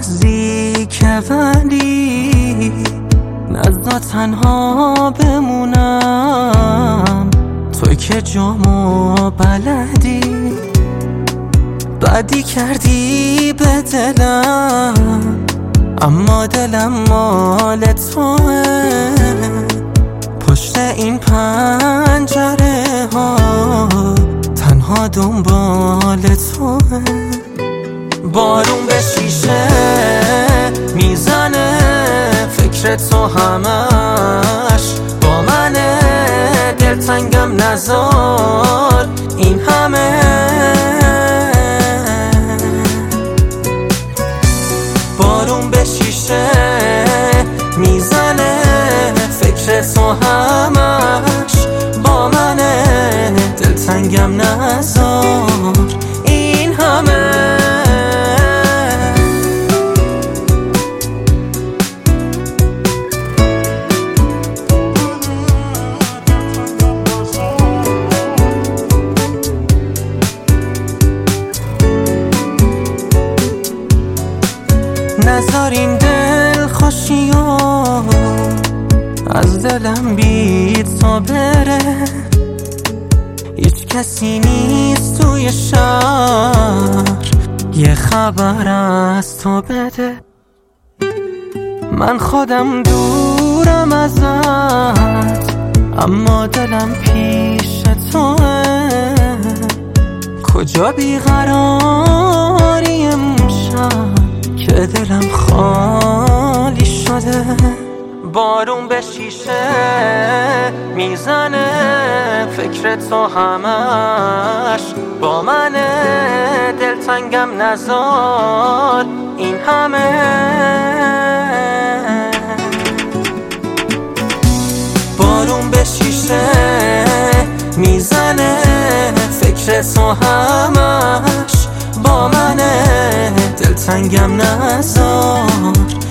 نزدیک ولی نزدا تنها بمونم، توی که جامو بلدی بدی کردی به دلم، اما دلم مال توه، پشت این پنجره ها تنها دنبال توه. بارون به شیشه میزنه، فکر تو همش با منه، دلتنگم نزار این همه. بارون به شیشه میزنه، فکر تو همش با منه، دلتنگم نزار این همه. نذار این دل خوشیو از دلم بی تو بره، هیچ کسی نیست توی شهر یه خبر از تو بده. من خودم دورم ازت، اما دلم پیش توه، کجا بیقراری امشب که دلم خالی شده. بارون به شیشه میزنه، فکر تو همش با منه، دلتنگم نزار این همه. بارون به شیشه میزنه، فکر تو همش با منه، دلتنگم نزار